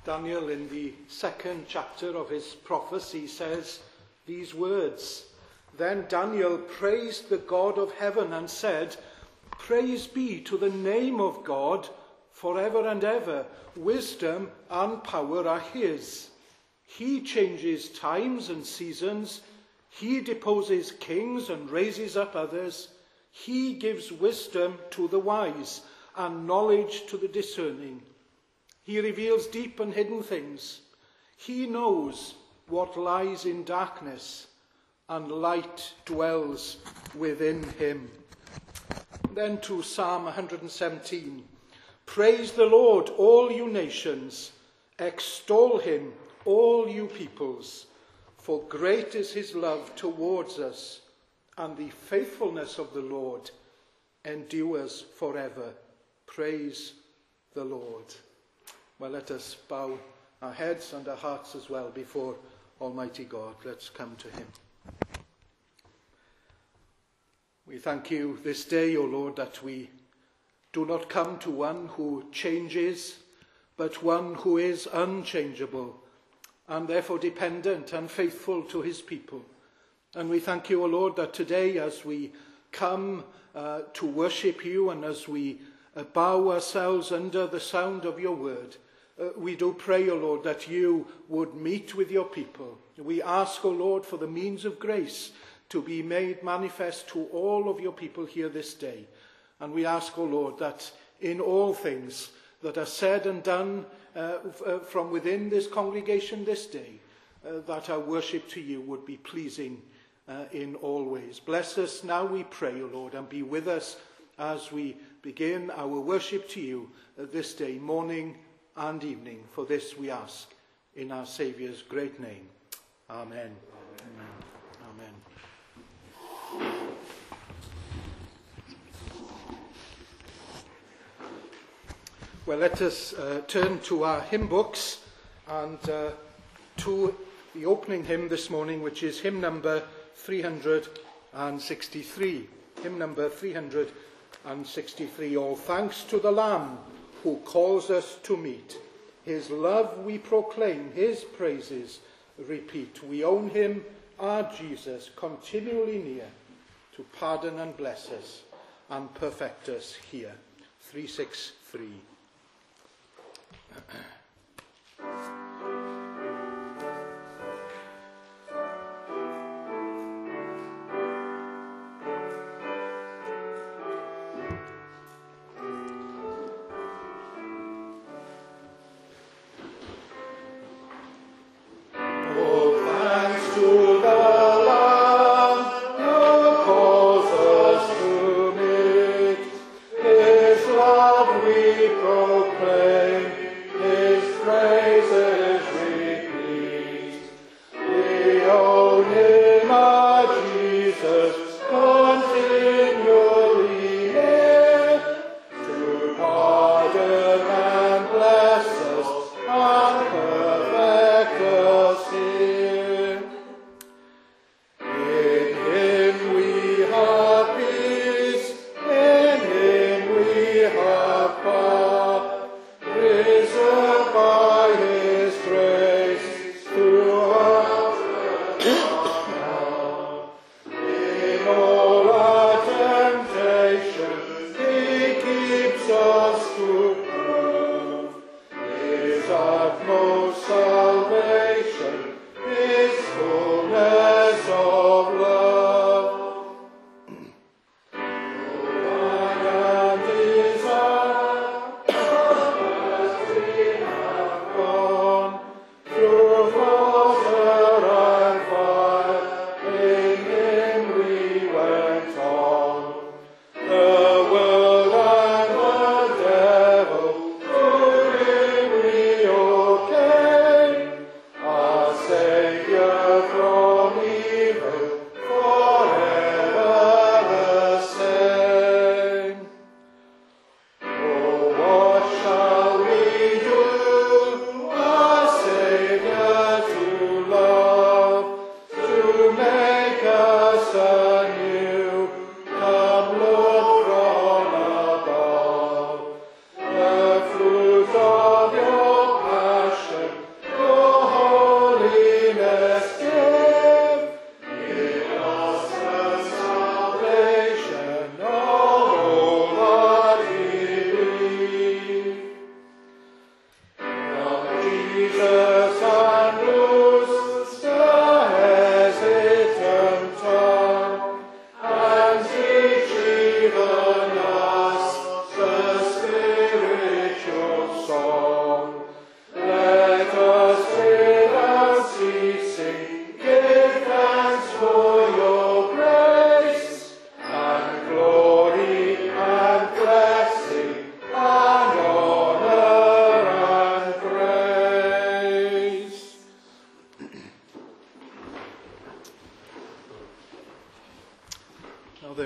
Daniel, in the second chapter of his prophecy, says these words. Then Daniel praised the God of heaven and said, "Praise be to the name of God forever and ever. Wisdom and power are his. He changes times and seasons. He deposes kings and raises up others. He gives wisdom to the wise and knowledge to the discerning. He reveals deep and hidden things. He knows what lies in darkness, and light dwells within him." Then to Psalm 117. Praise the Lord, all you nations. Extol him, all you peoples. For great is his love towards us, and the faithfulness of the Lord endures forever. Praise the Lord. Well, let us bow our heads and our hearts as well before Almighty God. Let's come to him. We thank you this day, O Lord, that we do not come to one who changes, but one who is unchangeable, and therefore dependent and faithful to his people. And we thank you, O Lord, that today as we come to worship you and as we bow ourselves under the sound of your word, we do pray, O Lord, that you would meet with your people. We ask, O Lord, for the means of grace to be made manifest to all of your people here this day. And we ask, O Lord, that in all things that are said and done from within this congregation this day, that our worship to you would be pleasing in all ways. Bless us now, we pray, O Lord, and be with us as we begin our worship to you this day, morning and evening. For this we ask in our Saviour's great name. Amen. Amen. Amen. Well, let us turn to our hymn books and to the opening hymn this morning, which is hymn number 363. Hymn number 363. All thanks to the Lamb who calls us to meet. His love we proclaim, his praises repeat. We own him, our Jesus, continually near, to pardon and bless us and perfect us here. 363. All our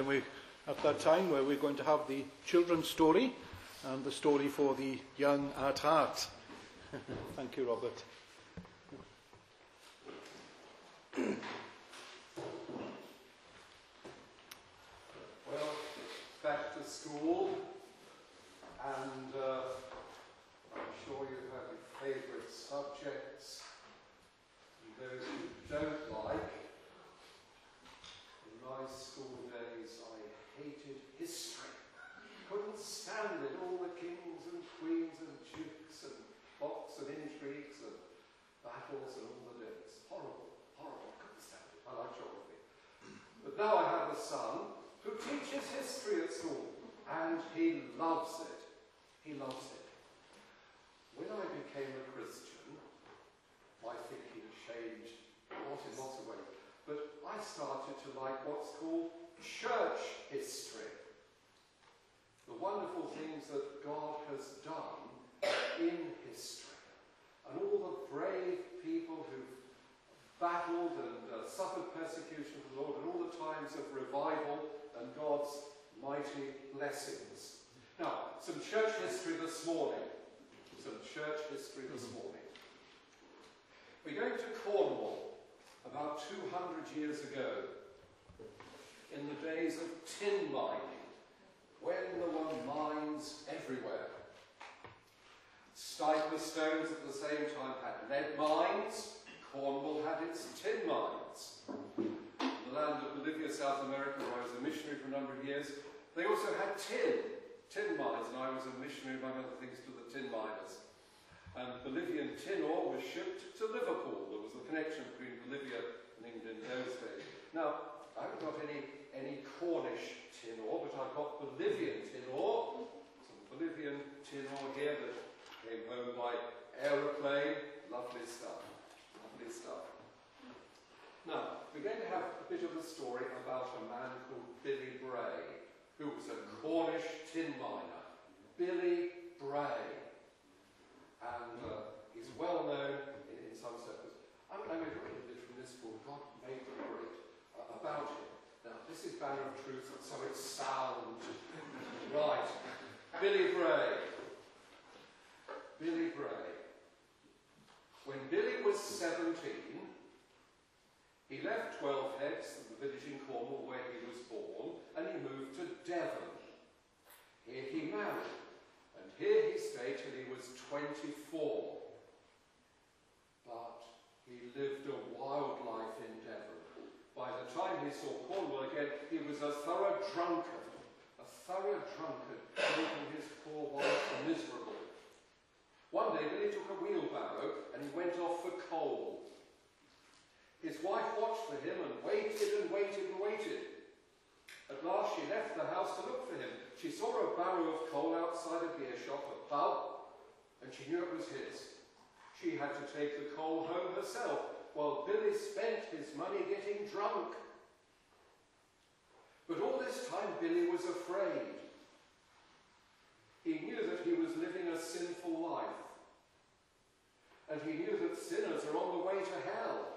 at that time where we're going to have the children's story and the story for the young at heart. Thank you, Robert. Well, back to school, and I'm sure you have your favourite subjects, and those you don't like. In my school days, I hated history. Couldn't stand it, all the kings and queens and dukes and plots and intrigues and battles and all the days. Horrible, horrible, couldn't stand it. I like geography. But now I have a son who teaches history at school, and he loves it. He loves it. When I became a Christian, my thinking changed not in lots of ways, but I started to like what's called church history. The wonderful things that God has done in history, and all the brave people who've battled and suffered persecution from the Lord, and all the times of revival and God's mighty blessings. Now, some church history this morning. We're going to Cornwall about 200 years ago, in the days of tin mining, when there were mines everywhere. Stones at the same time had lead mines. Cornwall had its tin mines. In the land of Bolivia, South America, where I was a missionary for a number of years, they also had tin mines, and I was a missionary, among other things, to the tin miners. And Bolivian tin ore was shipped to Liverpool. There was a connection between Bolivia and England in those days. Now, I haven't got any Cornish tin ore, but I've got Bolivian tin ore. Some Bolivian tin ore here that came home by aeroplane. Lovely stuff. Lovely stuff. Now, we're going to have a bit of a story about a man called Billy Bray, who was a Cornish tin miner. Billy Bray. And he's well known in some circles. I'm going to read a bit from this book, God Made the Great, about him. Now, this is Banner of Truth, so it's sound. Right. Billy Bray. Billy Bray. When Billy was 17, he left 12 Heads, the village in Cornwall where he was born, and he moved to Devon. Here he married, and here he stayed till he was 24. But he lived a wild life in Devon. By the time he saw Cornwall again, he was a thorough drunkard, making his poor wife miserable. One day Billy took a wheelbarrow and he went off for coal. His wife watched for him and waited and waited and waited. At last she left the house to look for him. She saw a barrow of coal outside a beer shop, a pub, and she knew it was his. She had to take the coal home herself, while Billy spent his money getting drunk. But all this time Billy was afraid. He knew that he was living a sinful life. And he knew that sinners are on the way to hell.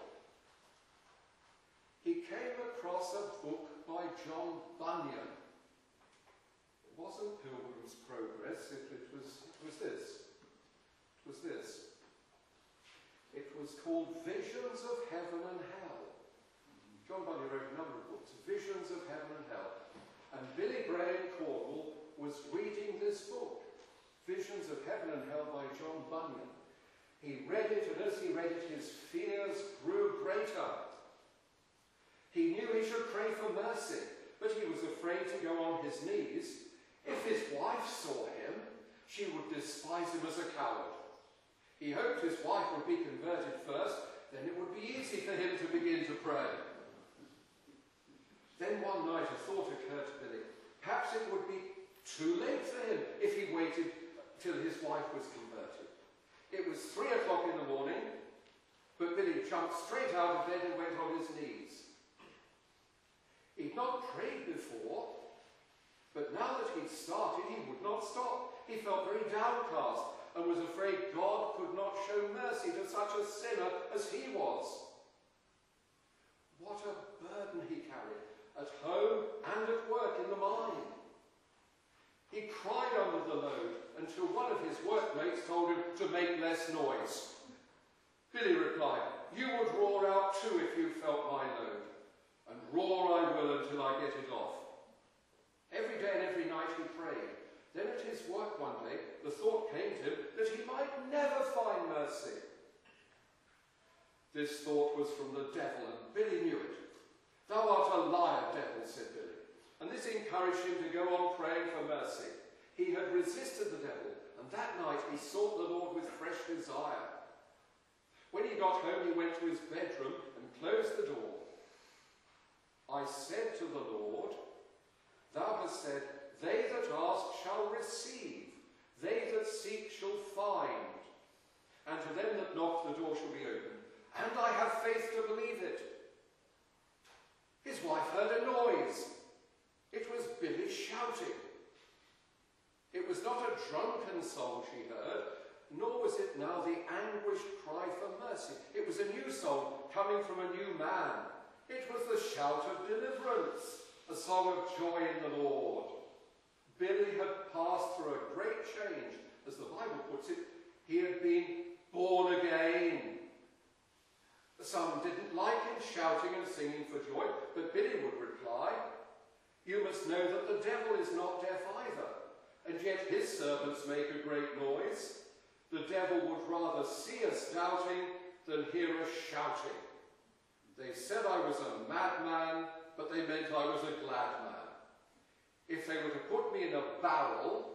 He came across a book by John Bunyan. It wasn't Pilgrim's Progress, it was this. It was this. It was called Visions of Heaven and Hell. John Bunyan wrote a number of books, Visions of Heaven and Hell. And Billy Bray in Cornwall was reading this book, Visions of Heaven and Hell by John Bunyan. He read it, and as he read it, his fears grew greater. He knew he should pray for mercy, but he was afraid to go on his knees. If his wife saw him, she would despise him as a coward. He hoped his wife would be converted first, then it would be easy for him to begin to pray. Then one night a thought occurred to Billy. Perhaps it would be too late for him if he waited till his wife was converted. It was 3 o'clock in the morning, but Billy jumped straight out of bed and went on his knees. He'd not prayed before, but now that he'd started, he would not stop. He felt very downcast and was afraid God could not show mercy to such a sinner as he was. What a burden he carried, at home and at work. one of his workmates told him to make less noise. Billy replied, "You would roar out too if you felt my load, and roar I will until I get it off." Every day and every night he prayed. Then at his work one day, the thought came to him that he might never find mercy. This thought was from the devil, and Billy knew it. "Thou art a liar, devil," said Billy. And this encouraged him to go on praying for mercy. He had resisted the devil, and that night he sought the Lord with fresh desire. When he got home, he went to his bedroom and closed the door. "I said to the Lord, thou hast said, they that ask shall receive, they that seek shall find, and to them that knock the door shall be opened. And I have faith to believe it." His wife heard a noise. It was Billy shouting. It was not a drunken soul she heard, nor was it now the anguished cry for mercy. It was a new soul coming from a new man. It was the shout of deliverance, a song of joy in the Lord. Billy had passed through a great change. As the Bible puts it, he had been born again. Some didn't like him shouting and singing for joy, but Billy would reply, "You must know that the devil is not deaf either, and yet his servants make a great noise. The devil would rather see us doubting than hear us shouting. They said I was a madman, but they meant I was a glad man. If they were to put me in a barrel,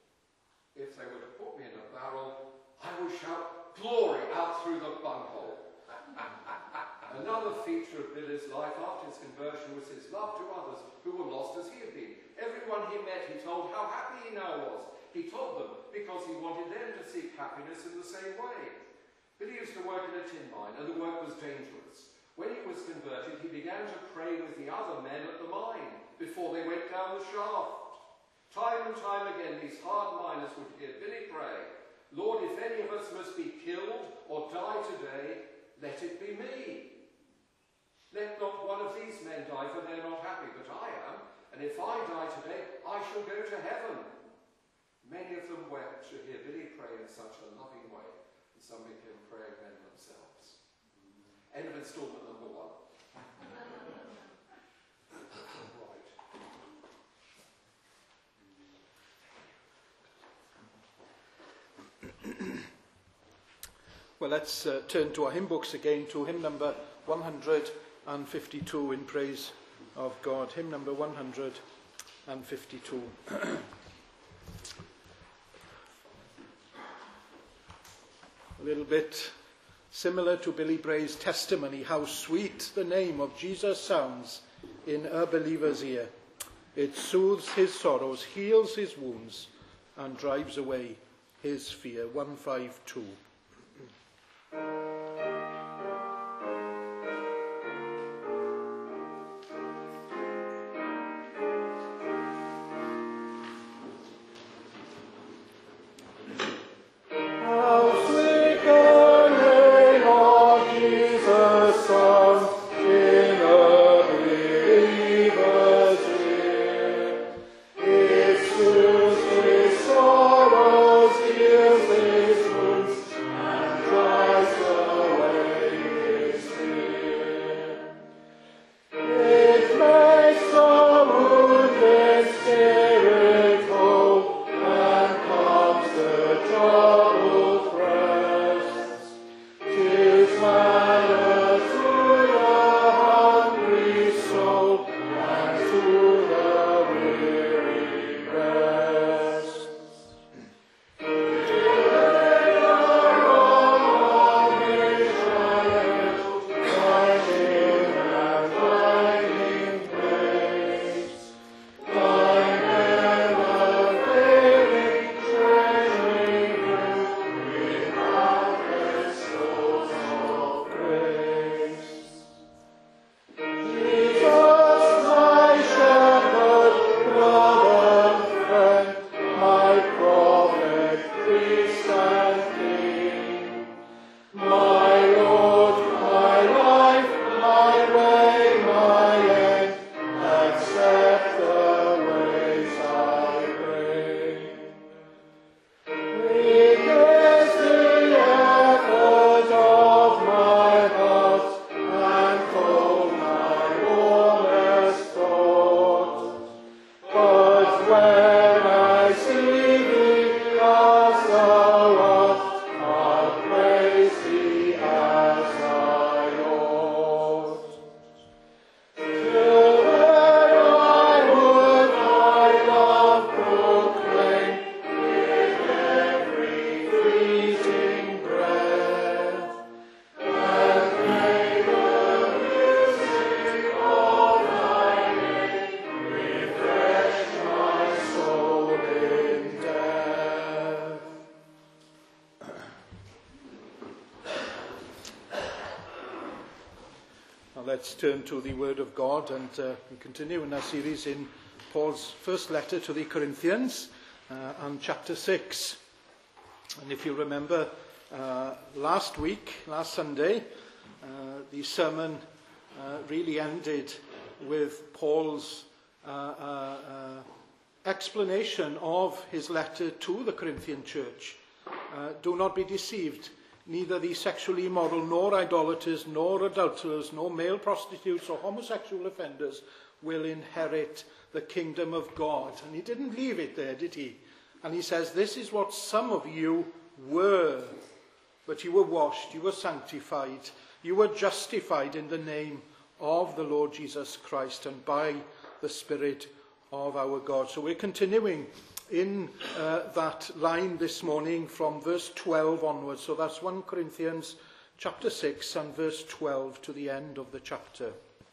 I would shout glory out through the bunghole." Another feature of Billy's life after his conversion was his love to others who were lost as he had been. Everyone he met, he told how happy he now was. He told them because he wanted them to seek happiness in the same way. Billy used to work in a tin mine, and the work was dangerous. When he was converted, he began to pray with the other men at the mine before they went down the shaft. Time and time again, these hard miners would hear Billy pray, "Lord, if any of us must be killed or die today, let it be me. Let not one of these men die, for they are not happy, but I am, and if I die today, I shall go to heaven." Many of them wept to hear Billy pray in such a loving way, and some became praying men themselves. End of instalment number 1. Well, let's turn to our hymn books again, to hymn number 152 in praise of God. Hymn number 152. A little bit similar to Billy Bray's testimony, how sweet the name of Jesus sounds in a believer's ear. It soothes his sorrows, heals his wounds, and drives away his fear. 152. Sorrows, heals his wounds, and dries Let's turn to the Word of God and we continue in our series in Paul's first letter to the Corinthians and chapter 6. And if you remember last Sunday, the sermon really ended with Paul's explanation of his letter to the Corinthian church. Do not be deceived. Neither the sexually immoral, nor idolaters, nor adulterers, nor male prostitutes or homosexual offenders will inherit the kingdom of God. And he didn't leave it there, did he? And he says, this is what some of you were. But you were washed, you were sanctified, you were justified in the name of the Lord Jesus Christ and by the Spirit of our God. So we're continuing in that line this morning from verse 12 onwards. So that's 1 Corinthians chapter 6 and verse 12 to the end of the chapter.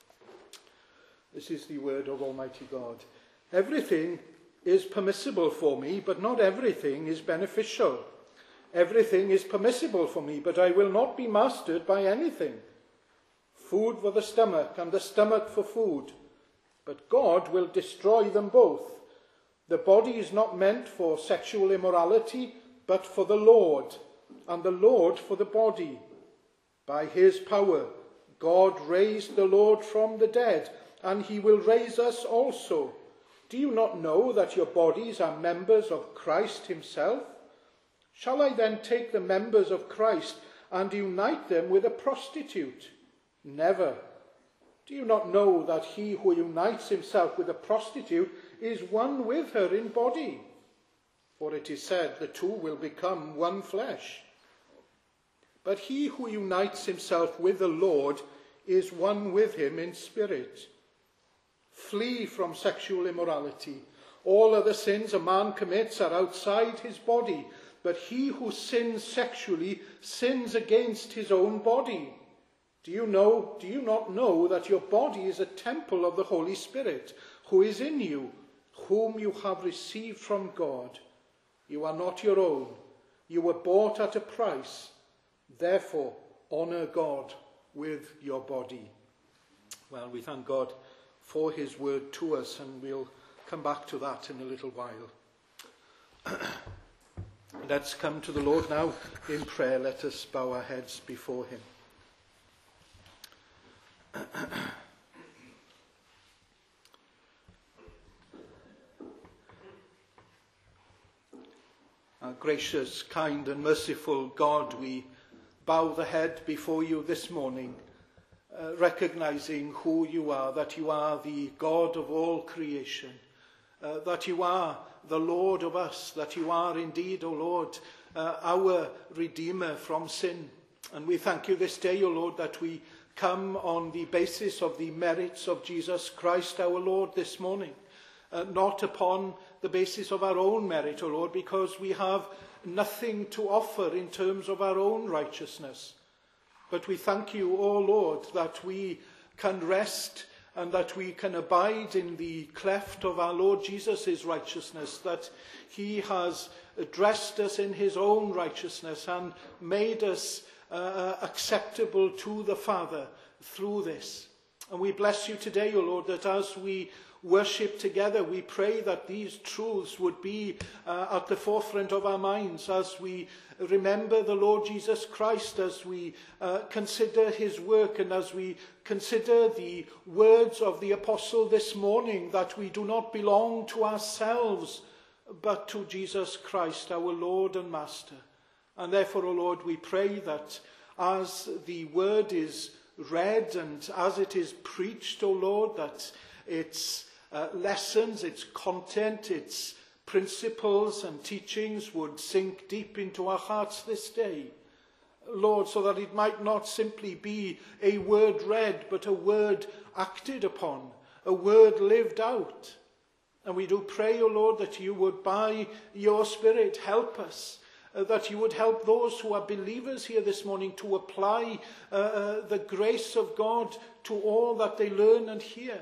This is the word of Almighty God. Everything is permissible for me, but not everything is beneficial. Everything is permissible for me, but I will not be mastered by anything. Food for the stomach and the stomach for food, but God will destroy them both. The body is not meant for sexual immorality, but for the Lord, and the Lord for the body. By his power, God raised the Lord from the dead, and he will raise us also. Do you not know that your bodies are members of Christ himself? Shall I then take the members of Christ and unite them with a prostitute? Never. Do you not know that he who unites himself with a prostitute is one with her in body? For it is said, the two will become one flesh. But he who unites himself with the Lord is one with him in spirit. Flee from sexual immorality. All other sins a man commits are outside his body, but he who sins sexually sins against his own body. Do you not know that your body is a temple of the Holy Spirit, who is in you, whom you have received from God? You are not your own. You were bought at a price. Therefore, honour God with your body. Well, we thank God for his word to us, and we'll come back to that in a little while. Let's come to the Lord now in prayer. Let us bow our heads before him. Our gracious, kind and merciful God, we bow the head before you this morning, recognizing who you are, that you are the God of all creation, that you are the Lord of us, that you are indeed, O Lord, our Redeemer from sin. And we thank you this day, O Lord, that we come on the basis of the merits of Jesus Christ our Lord this morning, not upon the basis of our own merit, O Lord, because we have nothing to offer in terms of our own righteousness. But we thank you, O Lord, that we can rest and that we can abide in the cleft of our Lord Jesus' righteousness, that he has dressed us in his own righteousness and made us acceptable to the Father through this. And we bless you today, O Lord, that as we worship together, we pray that these truths would be at the forefront of our minds as we remember the Lord Jesus Christ, as we consider his work, and as we consider the words of the apostle this morning, that we do not belong to ourselves, but to Jesus Christ, our Lord and Master. And therefore, O Lord, we pray that as the word is read and as it is preached, O Lord, that its lessons, its content, its principles and teachings would sink deep into our hearts this day, Lord, so that it might not simply be a word read, but a word acted upon, a word lived out. And we do pray, O Lord, that you would, by your Spirit, help us, that you would help those who are believers here this morning to apply the grace of God to all that they learn and hear.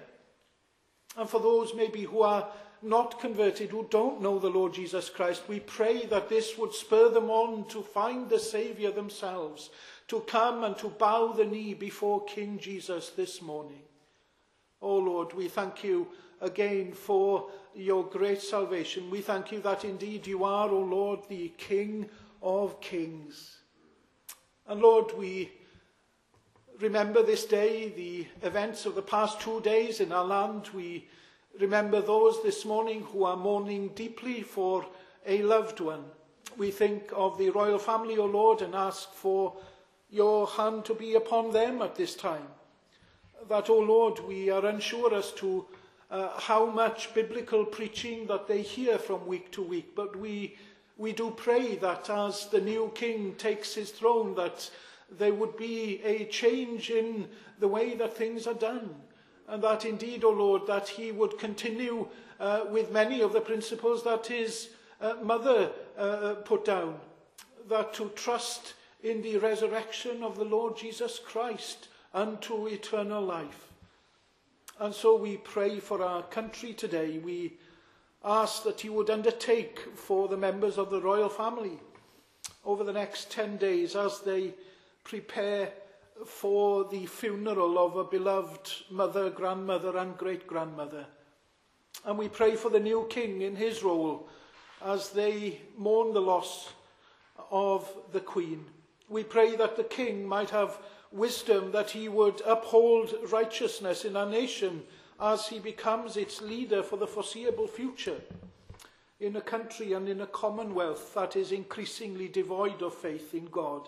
And for those maybe who are not converted, who don't know the Lord Jesus Christ, we pray that this would spur them on to find the Saviour themselves, to come and to bow the knee before King Jesus this morning. Oh Lord, we thank you again for your great salvation. We thank you that indeed you are, O Lord, the King of kings. And Lord, we remember this day the events of the past 2 days in our land. We remember those this morning who are mourning deeply for a loved one. We think of the royal family, O Lord, and ask for your hand to be upon them at this time. That, O Lord, we are unsure as to how much biblical preaching that they hear from week to week, but we do pray that as the new king takes his throne, that there would be a change in the way that things are done, and that indeed, O Lord, that he would continue with many of the principles that his mother put down, that to trust in the resurrection of the Lord Jesus Christ unto eternal life. And so we pray for our country today. We ask that you would undertake for the members of the royal family over the next 10 days as they prepare for the funeral of a beloved mother, grandmother and great-grandmother. And we pray for the new king in his role as they mourn the loss of the Queen. We pray that the king might have wisdom, that he would uphold righteousness in our nation as he becomes its leader for the foreseeable future, in a country and in a commonwealth that is increasingly devoid of faith in God.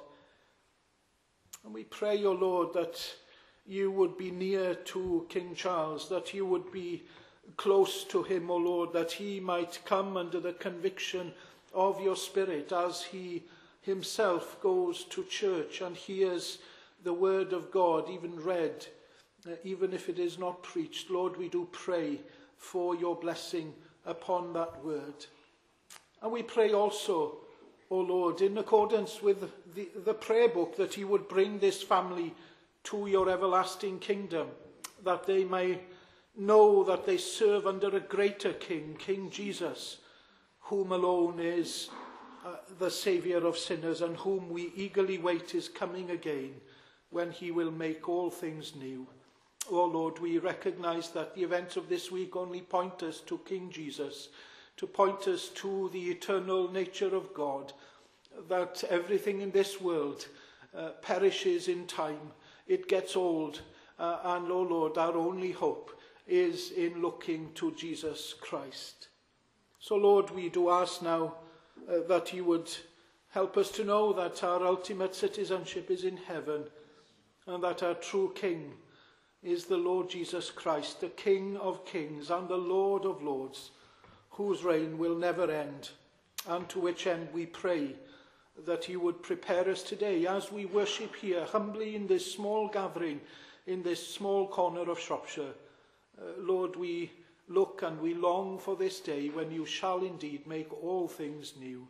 And we pray, O Lord, that you would be near to King Charles, that you would be close to him, O Lord, that he might come under the conviction of your Spirit as he himself goes to church and hears the word of God, even read, even if it is not preached. Lord, we do pray for your blessing upon that word. And we pray also, O Lord, in accordance with the prayer book, that you would bring this family to your everlasting kingdom, that they may know that they serve under a greater King, King Jesus, whom alone is the Saviour of sinners, and whom we eagerly wait his coming again, when he will make all things new. Oh Lord, we recognize that the events of this week only point us to King Jesus, to point us to the eternal nature of God, that everything in this world perishes in time, it gets old, and oh Lord, our only hope is in looking to Jesus Christ. So Lord, we do ask now that you would help us to know that our ultimate citizenship is in heaven, and that our true King is the Lord Jesus Christ, the King of kings and the Lord of lords, whose reign will never end, and to which end we pray that you would prepare us today as we worship here humbly in this small gathering, in this small corner of Shropshire. Lord, we look and we long for this day when you shall indeed make all things new.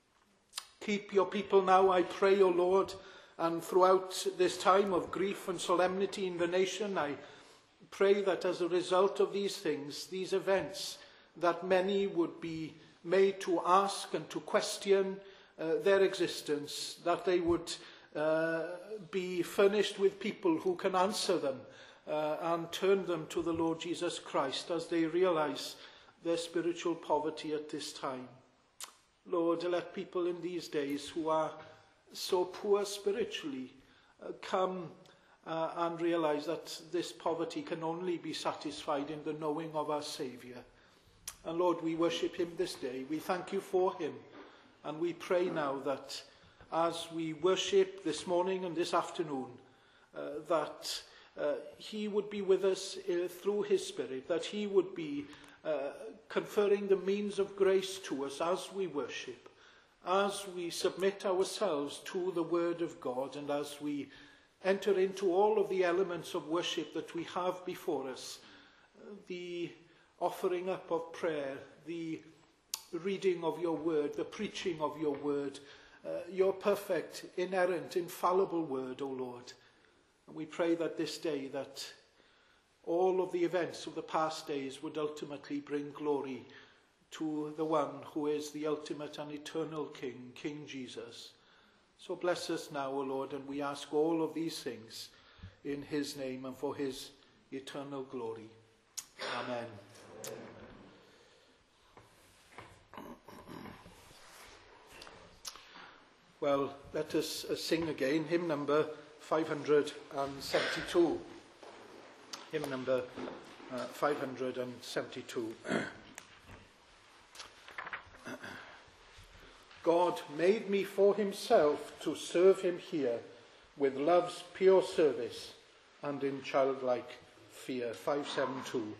Keep your people now, I pray, O Lord, and throughout this time of grief and solemnity in the nation, I pray that as a result of these things, these events, that many would be made to ask and to question their existence, that they would be furnished with people who can answer them and turn them to the Lord Jesus Christ as they realize their spiritual poverty at this time. Lord, let people in these days who are so poor spiritually come and realize that this poverty can only be satisfied in the knowing of our Saviour. And Lord, we worship him this day. We thank you for him. And we pray now that as we worship this morning and this afternoon, that he would be with us through his Spirit, that he would be conferring the means of grace to us as we worship, as we submit ourselves to the word of God, and as we enter into all of the elements of worship that we have before us, the offering up of prayer, the reading of your word, the preaching of your word, your perfect, inerrant, infallible word, O Lord. And we pray that this day that all of the events of the past days would ultimately bring glory to the one who is the ultimate and eternal King, King Jesus. So bless us now, O Lord, and we ask all of these things in his name and for his eternal glory. Amen. Well, let us sing again hymn number 572. Hymn number 572. God made me for himself to serve him here with love's pure service and in childlike fear. 572.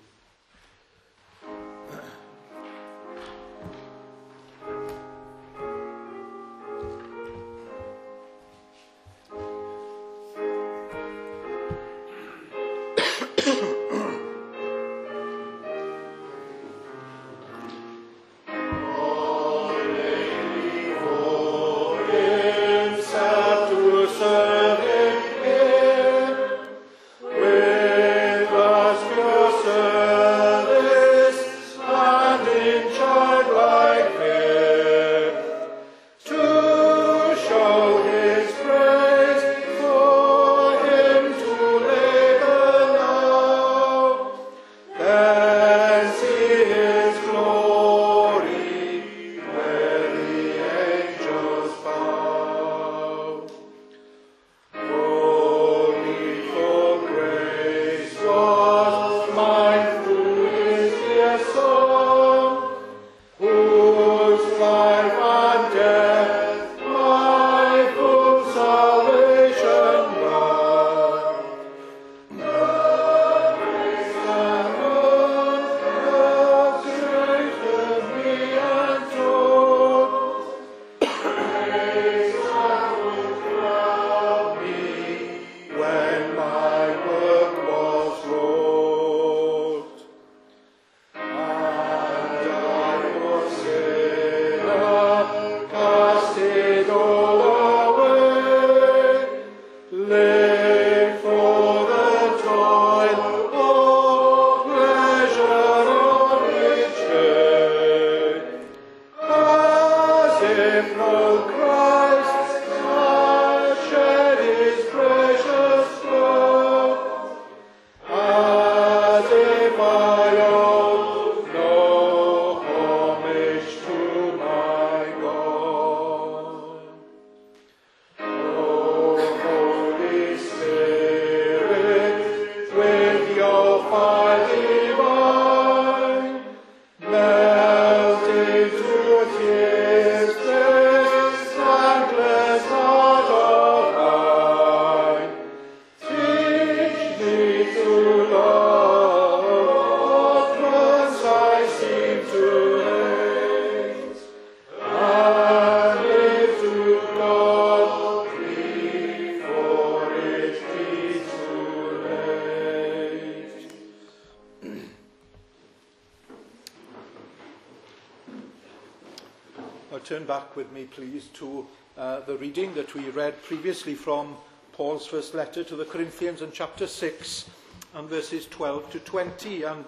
Turn back with me, please, to the reading that we read previously from Paul's first letter to the Corinthians in chapter 6 and verses 12 to 20. And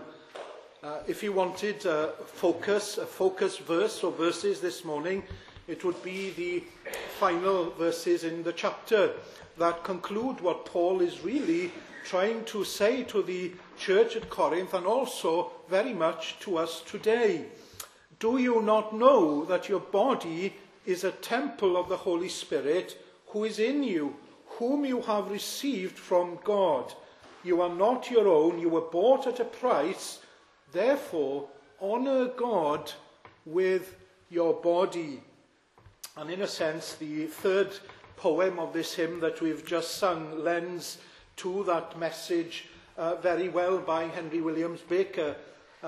if you wanted a focus verse or verses this morning, it would be the final verses in the chapter that conclude what Paul is really trying to say to the church at Corinth and also very much to us today. Do you not know that your body is a temple of the Holy Spirit who is in you, whom you have received from God? You are not your own, you were bought at a price. Therefore, honor God with your body. And in a sense, the third poem of this hymn that we've just sung lends to that message very well by Henry Williams Baker.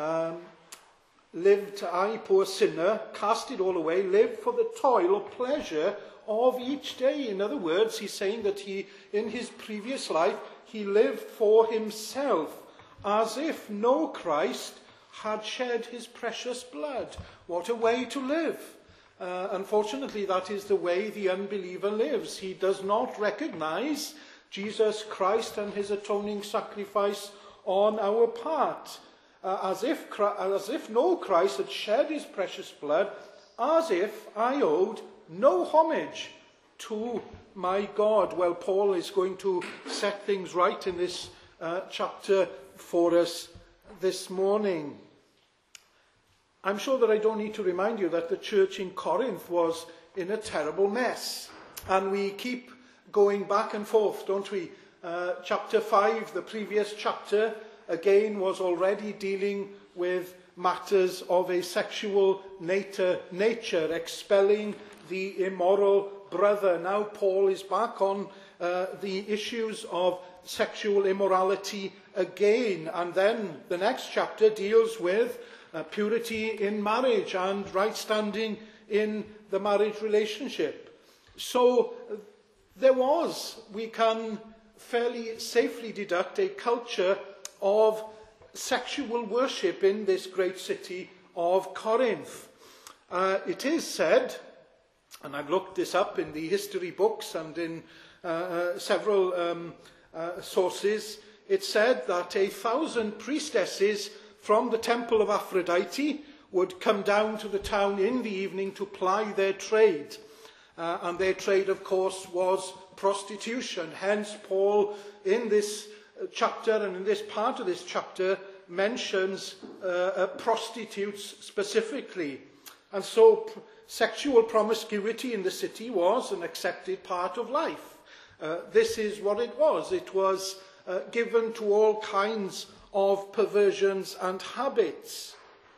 Lived I, poor sinner, cast it all away, lived for the toil or pleasure of each day. In other words, he's saying that in his previous life, he lived for himself, as if no Christ had shed his precious blood. What a way to live. Unfortunately, that is the way the unbeliever lives. He does not recognize Jesus Christ and his atoning sacrifice on our part. As if no Christ had shed his precious blood, as if I owed no homage to my God. Well, Paul is going to set things right in this chapter for us this morning. I'm sure that I don't need to remind you that the church in Corinth was in a terrible mess. And we keep going back and forth, don't we? Chapter 5, the previous chapter, again was already dealing with matters of a sexual nature, expelling the immoral brother. Now Paul is back on the issues of sexual immorality again. And then the next chapter deals with purity in marriage and right standing in the marriage relationship. So there was, we can fairly safely deduct, a culture of sexual worship in this great city of Corinth. It is said, and I've looked this up in the history books and in several sources, it's said that 1,000 priestesses from the temple of Aphrodite would come down to the town in the evening to ply their trade. And their trade, of course, was prostitution. Hence, Paul, in this chapter and in this part of this chapter, mentions prostitutes specifically. And so sexual promiscuity in the city was an accepted part of life. This is what it was. It was given to all kinds of perversions and habits.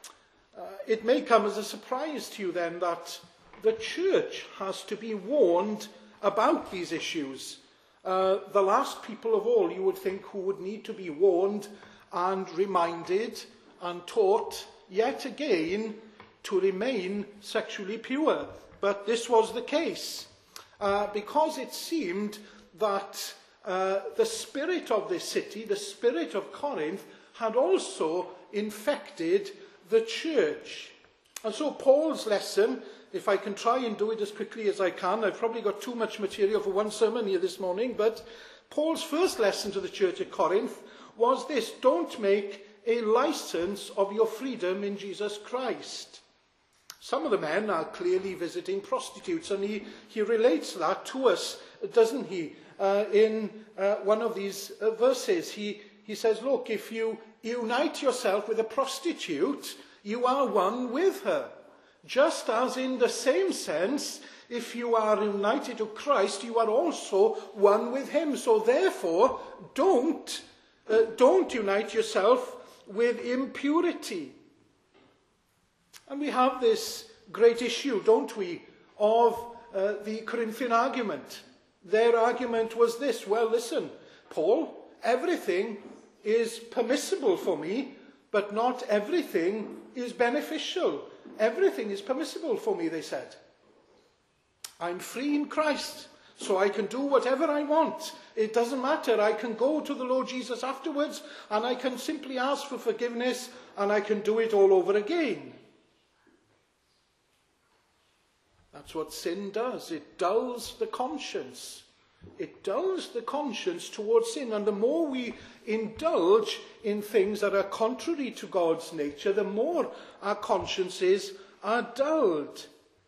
It may come as a surprise to you then that the church has to be warned about these issues. The last people of all, you would think, who would need to be warned and reminded and taught yet again to remain sexually pure. But this was the case, because it seemed that the spirit of this city, the spirit of Corinth, had also infected the church. And so Paul's lesson, if I can try and do it as quickly as I can, I've probably got too much material for one sermon here this morning, but Paul's first lesson to the church at Corinth was this: don't make a license of your freedom in Jesus Christ. Some of the men are clearly visiting prostitutes, and he relates that to us, doesn't he? In one of these verses, he says, look, if you unite yourself with a prostitute, you are one with her. Just as in the same sense, if you are united to Christ, you are also one with him. So therefore, don't unite yourself with impurity. And we have this great issue, don't we, of the Corinthian argument. Their argument was this: well, listen, Paul, everything is permissible for me, but not everything is beneficial. Everything is permissible for me, they said. I'm free in Christ, so I can do whatever I want. It doesn't matter. I can go to the Lord Jesus afterwards, and I can simply ask for forgiveness, and I can do it all over again. That's what sin does. It dulls the conscience. It dulls the conscience towards sin. And the more we indulge in things that are contrary to God's nature, the more our consciences are dulled.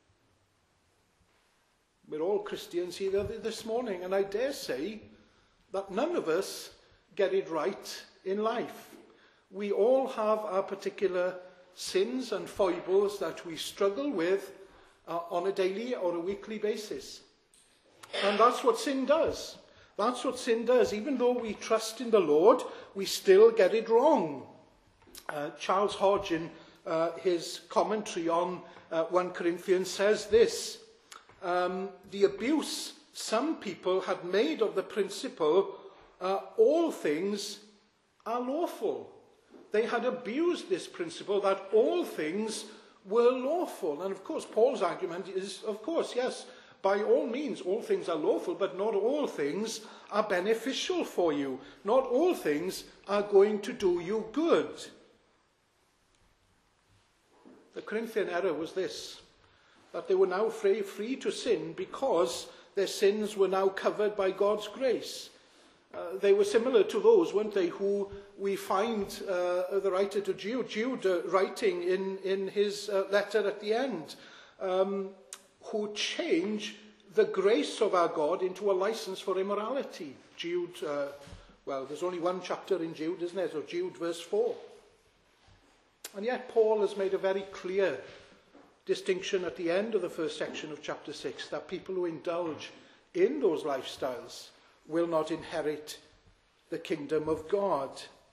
We're all Christians here this morning, and I dare say that none of us get it right in life. We all have our particular sins and foibles that we struggle with on a daily or a weekly basis. And that's what sin does. That's what sin does. Even though we trust in the Lord, we still get it wrong. Charles Hodge, in his commentary on 1 Corinthians, says this: the abuse some people had made of the principle, all things are lawful. They had abused this principle that all things were lawful. And of course, Paul's argument is, of course, yes, by all means, all things are lawful, but not all things are beneficial for you. Not all things are going to do you good. The Corinthian error was this: that they were now free to sin because their sins were now covered by God's grace. They were similar to those, weren't they, who we find the writer to Jude writing in his letter at the end, who change the grace of our God into a license for immorality. Jude, there's only one chapter in Jude, isn't there? So Jude verse 4. And yet Paul has made a very clear distinction at the end of the first section of chapter 6, that people who indulge in those lifestyles will not inherit the kingdom of God.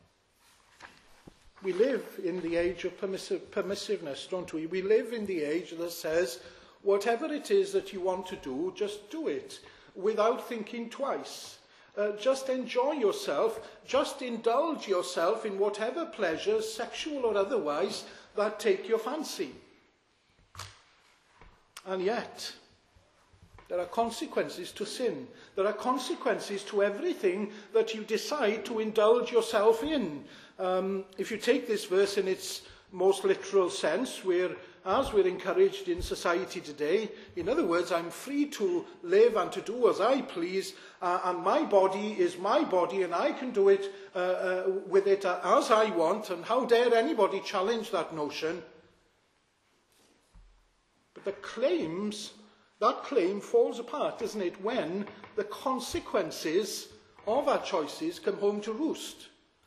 We live in the age of permissiveness, don't we? We live in the age that says, whatever it is that you want to do, just do it without thinking twice. Just enjoy yourself, just indulge yourself in whatever pleasures, sexual or otherwise, that take your fancy. And yet, there are consequences to sin. There are consequences to everything that you decide to indulge yourself in. If you take this verse in its most literal sense, as we're encouraged in society today, in other words, I'm free to live and to do as I please, and my body is my body, and I can do it with it as I want, and how dare anybody challenge that notion? But that claim falls apart, doesn't it, when the consequences of our choices come home to roost.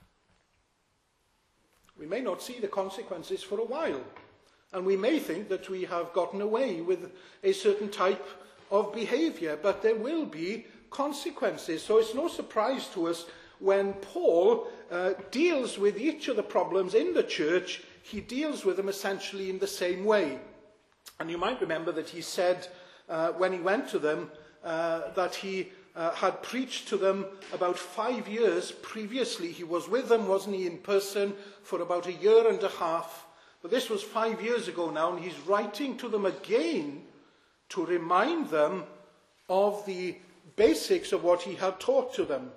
We may not see the consequences for a while, and we may think that we have gotten away with a certain type of behaviour, but there will be consequences. So it's no surprise to us when Paul deals with each of the problems in the church, he deals with them essentially in the same way. And you might remember that he said when he went to them that he had preached to them about 5 years previously. He was with them, wasn't he, in person for about a year and a half. But this was 5 years ago now, and he's writing to them again to remind them of the basics of what he had taught to them.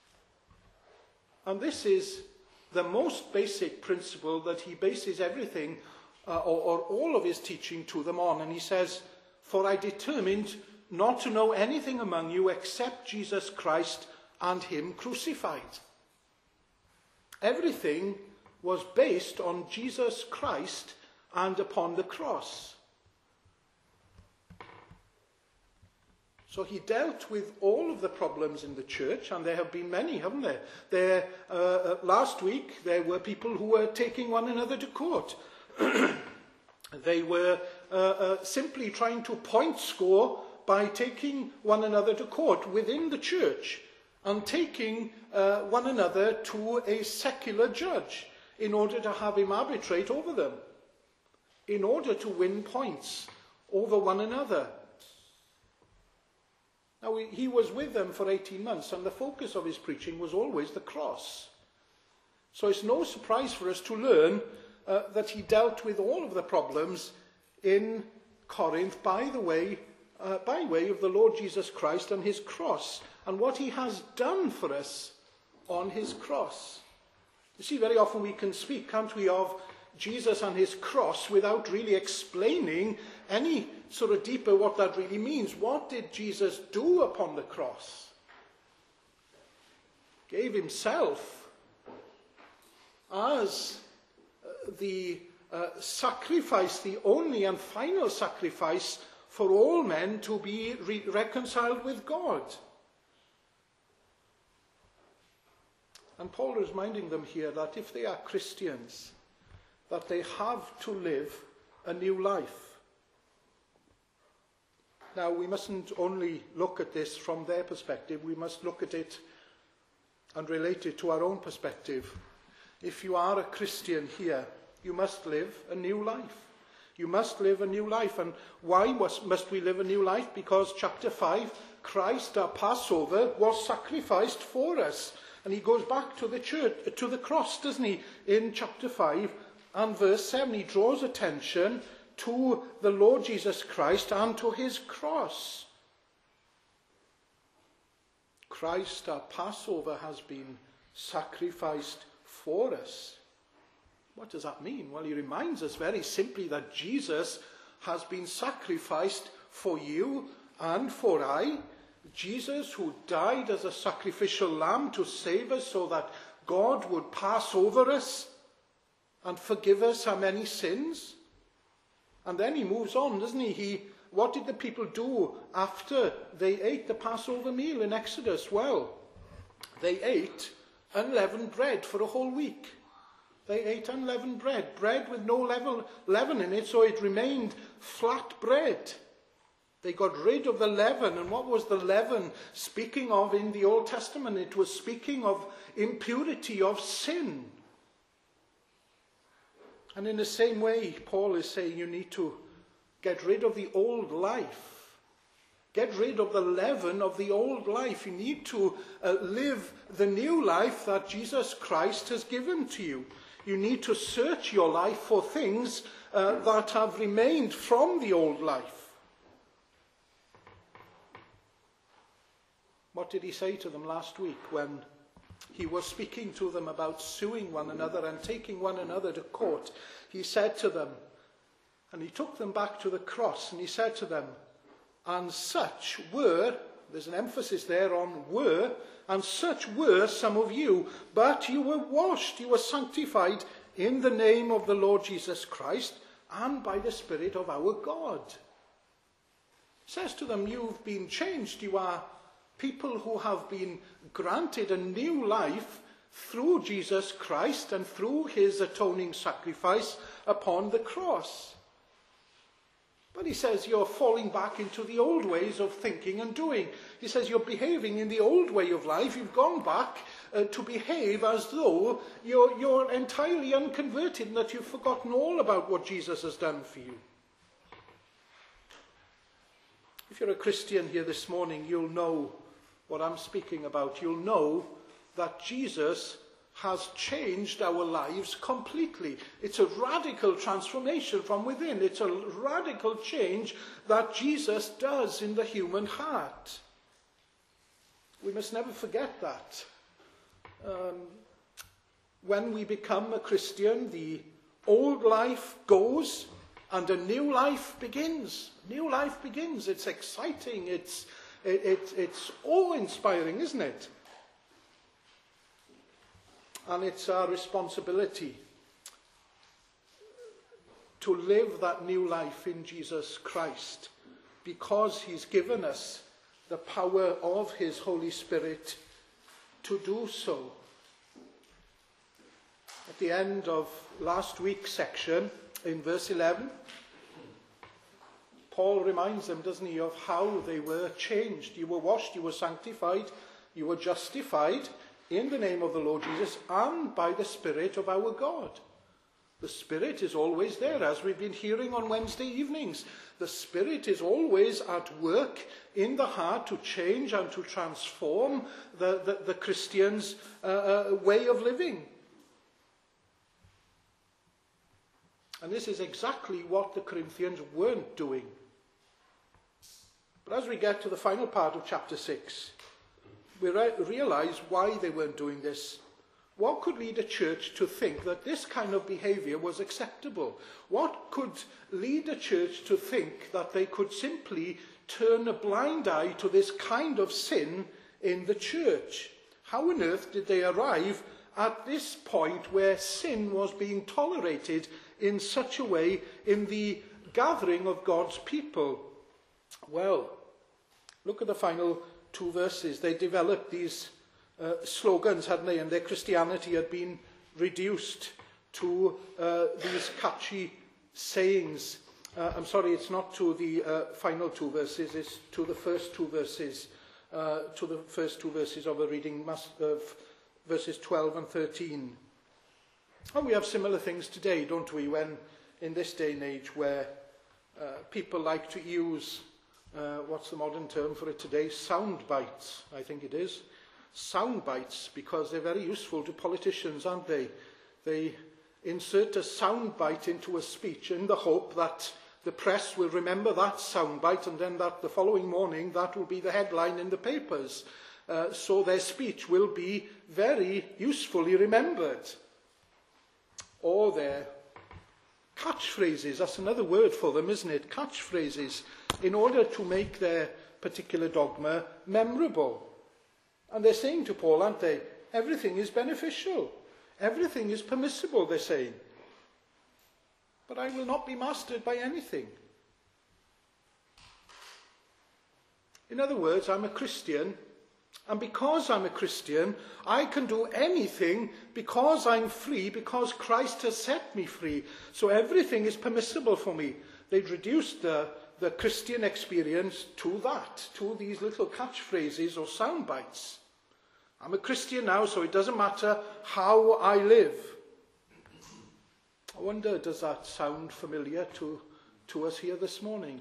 And this is the most basic principle that he bases everything or all of his teaching to them on. And he says, "For I determined not to know anything among you except Jesus Christ and him crucified." Everything was based on Jesus Christ and upon the cross. So he dealt with all of the problems in the church, and there have been many, haven't there? Last week, there were people who were taking one another to court. They were simply trying to point score by taking one another to court within the church and taking one another to a secular judge in order to have him arbitrate over them, in order to win points over one another. Now, he was with them for 18 months, and the focus of his preaching was always the cross. So it's no surprise for us to learn that he dealt with all of the problems in Corinth by way of the Lord Jesus Christ and his cross, and what he has done for us on his cross. You see, very often we can speak, can't we, of Jesus and his cross without really explaining any sort of deeper what that really means. What did Jesus do upon the cross? Gave himself as the sacrifice, the only and final sacrifice for all men to be reconciled with God. And Paul is reminding them here that if they are Christians, that they have to live a new life. Now, we mustn't only look at this from their perspective, we must look at it and relate it to our own perspective. If you are a Christian here, you must live a new life. You must live a new life. And why must we live a new life? Because chapter 5, Christ, our Passover, was sacrificed for us. And he goes back to the church, to the cross, doesn't he? In chapter 5 and verse 7, he draws attention to the Lord Jesus Christ and to his cross. Christ, our Passover, has been sacrificed for us. What does that mean? Well, he reminds us very simply that Jesus has been sacrificed for you and for I. Jesus, who died as a sacrificial lamb to save us so that God would pass over us and forgive us our many sins. And then he moves on, doesn't he? He what did the people do after they ate the Passover meal in Exodus? Well, they ate unleavened bread for a whole week. They ate unleavened bread, bread with no leaven in it, so it remained flat bread. They got rid of the leaven. And what was the leaven speaking of in the Old Testament? It was speaking of impurity, of sin. And in the same way, Paul is saying you need to get rid of the old life. Get rid of the leaven of the old life. You need to live the new life that Jesus Christ has given to you. You need to search your life for things that have remained from the old life. What did he say to them last week when he was speaking to them about suing one another and taking one another to court? He said to them, and he took them back to the cross, and he said to them, and such were, there's an emphasis there on were, and such were some of you, but you were washed, you were sanctified in the name of the Lord Jesus Christ and by the Spirit of our God. He says to them, you've been changed. You are people who have been granted a new life through Jesus Christ and through his atoning sacrifice upon the cross. But he says you're falling back into the old ways of thinking and doing. He says you're behaving in the old way of life. You've gone back to behave as though you're entirely unconverted and that you've forgotten all about what Jesus has done for you. If you're a Christian here this morning, you'll know what I'm speaking about. You'll know that Jesus has changed our lives completely. It's a radical transformation from within. It's a radical change that Jesus does in the human heart. We must never forget that. When we become a Christian, the old life goes and a new life begins. New life begins. It's exciting. It's awe-inspiring, isn't it? And it's our responsibility to live that new life in Jesus Christ because he's given us the power of his Holy Spirit to do so. At the end of last week's section, in verse 11, Paul reminds them, doesn't he, of how they were changed. You were washed, you were sanctified, you were justified in the name of the Lord Jesus and by the Spirit of our God. The Spirit is always there, as we've been hearing on Wednesday evenings. The Spirit is always at work in the heart to change and to transform the Christian's way of living. And this is exactly what the Corinthians weren't doing. But as we get to the final part of chapter 6, we realize why they weren't doing this. What could lead a church to think that this kind of behavior was acceptable? What could lead a church to think that they could simply turn a blind eye to this kind of sin in the church? How on earth did they arrive at this point where sin was being tolerated in such a way in the gathering of God's people? Well, look at the final two verses. They developed these slogans, hadn't they? And their Christianity had been reduced to these catchy sayings. I'm sorry, it's not to the final two verses, it's to the first two verses. To the first two verses of a reading of verses 12 and 13. And we have similar things today, don't we, when in this day and age where people like to use what's the modern term for it today? Sound bites, I think it is. Sound bites, because they're very useful to politicians, aren't they? They insert a sound bite into a speech in the hope that the press will remember that sound bite, and then that the following morning that will be the headline in the papers. So their speech will be very usefully remembered. Or their catchphrases, that's another word for them, isn't it? Catchphrases, in order to make their particular dogma memorable. And they're saying to Paul, aren't they, everything is beneficial. Everything is permissible, they're saying. But I will not be mastered by anything. In other words, I'm a Christian, and because I'm a Christian, I can do anything because I'm free, because Christ has set me free. So everything is permissible for me. They'd reduced the Christian experience to that, to these little catchphrases or sound bites. I'm a Christian now, so it doesn't matter how I live. I wonder, does that sound familiar to us here this morning?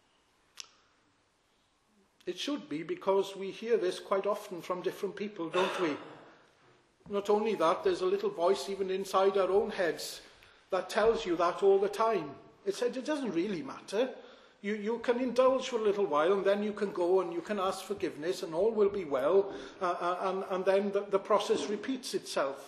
It should be, because we hear this quite often from different people, don't we? Not only that, there's a little voice even inside our own heads that tells you that all the time. It said it doesn't really matter. You can indulge for a little while, and then you can go and you can ask forgiveness, and all will be well, and then the process repeats itself.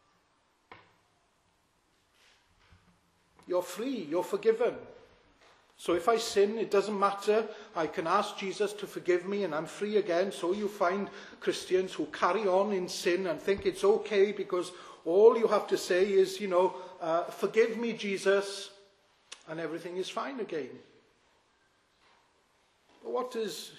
You're free, you're forgiven. So if I sin, it doesn't matter. I can ask Jesus to forgive me and I'm free again. So you find Christians who carry on in sin and think it's okay because all you have to say is, forgive me, Jesus, and everything is fine again. But what is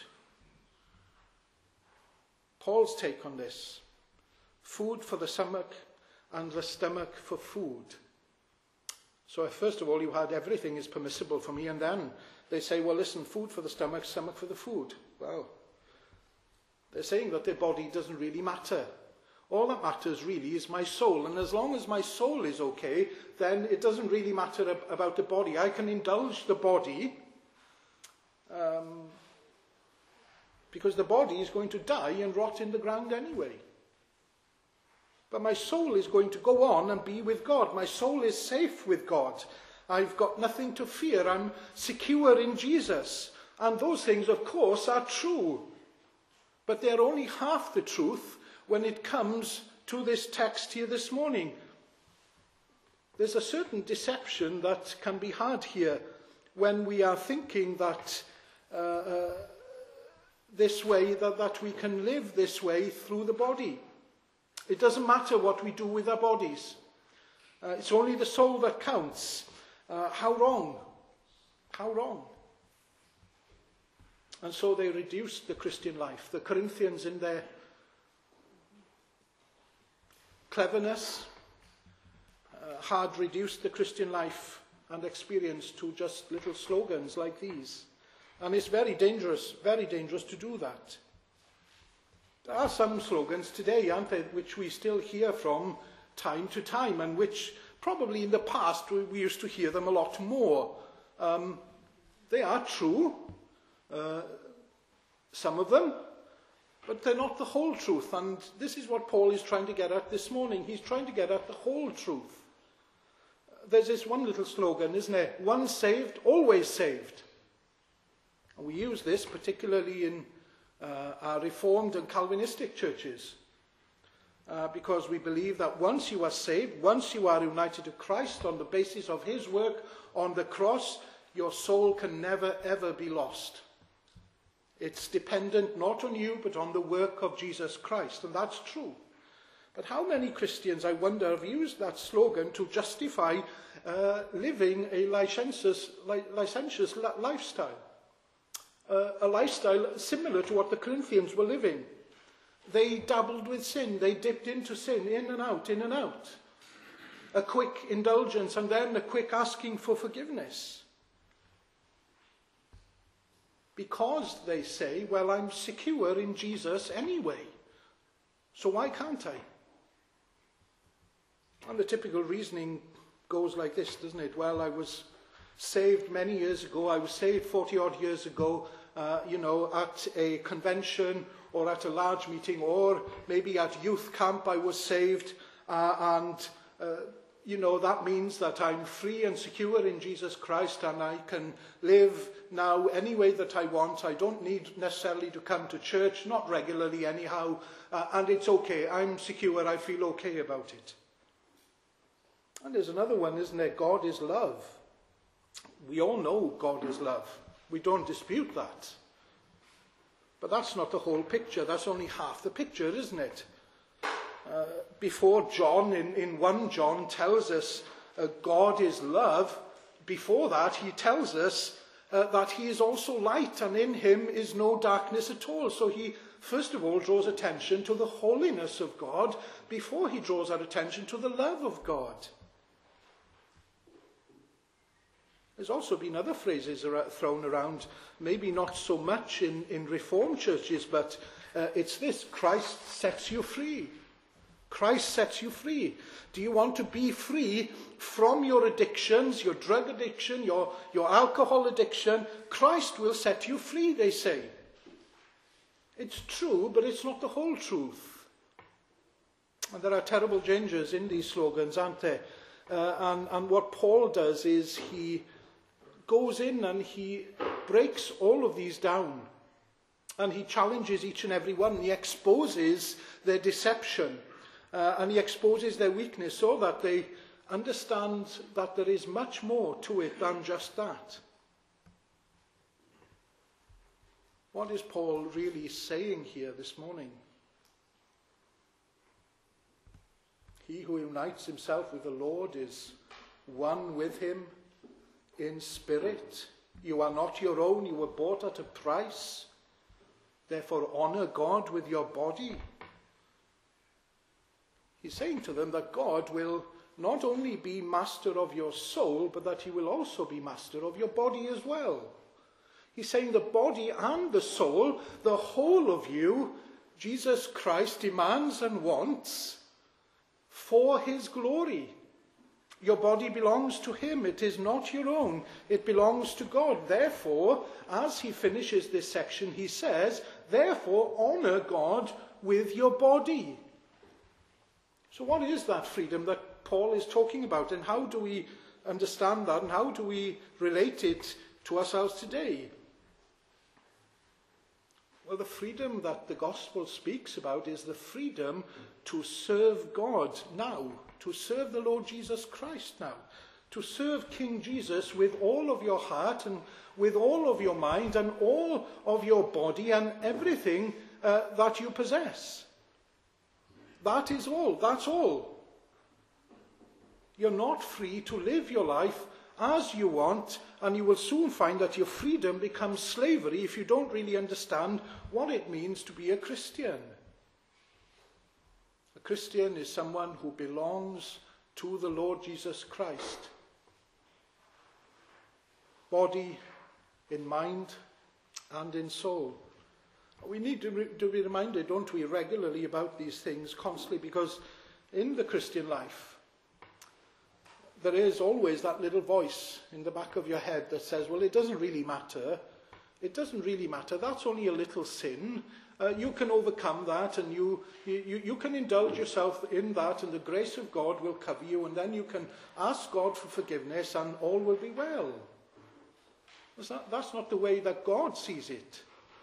Paul's take on this? Food for the stomach and the stomach for food. So first of all, you had everything is permissible for me, and then they say, well, listen, food for the stomach, stomach for the food. Well, they're saying that their body doesn't really matter. All that matters really is my soul, and as long as my soul is okay, then it doesn't really matter about the body. I can indulge the body because the body is going to die and rot in the ground anyway. But my soul is going to go on and be with God. My soul is safe with God. I've got nothing to fear. I'm secure in Jesus. And those things, of course, are true. But they're only half the truth when it comes to this text here this morning. There's a certain deception that can be had here when we are thinking that this way, that we can live this way through the body. It doesn't matter what we do with our bodies. It's only the soul that counts. How wrong? How wrong? And so they reduced the Christian life. The Corinthians, in their cleverness, had reduced the Christian life and experience to just little slogans like these. And it's very dangerous to do that. There are some slogans today, aren't there, which we still hear from time to time, and which probably in the past we used to hear them a lot more. They are true, some of them, but they're not the whole truth. And this is what Paul is trying to get at this morning. He's trying to get at the whole truth. There's this one little slogan, isn't there? Once saved, always saved. And we use this particularly in our Reformed and Calvinistic churches, because we believe that once you are saved, once you are united to Christ on the basis of his work on the cross, your soul can never ever be lost. It's dependent not on you but on the work of Jesus Christ, and that's true. But how many Christians, I wonder, have used that slogan to justify living a licentious lifestyle? A lifestyle similar to what the Corinthians were living. They dabbled with sin. They dipped into sin, in and out, in and out. A quick indulgence and then a quick asking for forgiveness. Because they say, well, I'm secure in Jesus anyway, so why can't I? And the typical reasoning goes like this, doesn't it? Well, I was saved many years ago. I was saved 40-odd years ago, at a convention or at a large meeting, or maybe at youth camp I was saved, that means that I'm free and secure in Jesus Christ and I can live now any way that I want. I don't need necessarily to come to church, not regularly anyhow, and it's okay. I'm secure. I feel okay about it. And there's another one, isn't there? God is love. We all know God is love. We don't dispute that. But that's not the whole picture. That's only half the picture, isn't it? Before John, in 1 John, tells us God is love, before that he tells us that he is also light, and in him is no darkness at all. So he, first of all, draws attention to the holiness of God before he draws our attention to the love of God. There's also been other phrases thrown around, maybe not so much in Reformed churches, but it's this: Christ sets you free. Christ sets you free. Do you want to be free from your addictions, your drug addiction, your alcohol addiction? Christ will set you free, they say. It's true, but it's not the whole truth. And there are terrible dangers in these slogans, aren't there? And what Paul does is he goes in and he breaks all of these down. And he challenges each and every one. He exposes their deception. And he exposes their weakness so that they understand that there is much more to it than just that. What is Paul really saying here this morning? He who unites himself with the Lord is one with him in spirit. You are not your own, you were bought at a price. Therefore, honor God with your body. He's saying to them that God will not only be master of your soul, but that he will also be master of your body as well. He's saying the body and the soul, the whole of you, Jesus Christ demands and wants for his glory. Your body belongs to him. It is not your own. It belongs to God. Therefore, as he finishes this section, he says, therefore, honor God with your body. So what is that freedom that Paul is talking about, and how do we understand that, and how do we relate it to ourselves today? Well, the freedom that the gospel speaks about is the freedom to serve God now, to serve the Lord Jesus Christ now, to serve King Jesus with all of your heart and with all of your mind and all of your body and everything that you possess. That is all. That's all. You're not free to live your life as you want, and you will soon find that your freedom becomes slavery if you don't really understand what it means to be a Christian. A Christian is someone who belongs to the Lord Jesus Christ. Body, in mind, and in soul. We need to be reminded, don't we, regularly about these things constantly, because in the Christian life, there is always that little voice in the back of your head that says, well, it doesn't really matter. It doesn't really matter. That's only a little sin. You can overcome that, and you can indulge yourself in that, and the grace of God will cover you, and then you can ask God for forgiveness, and all will be well. That's not the way that God sees it.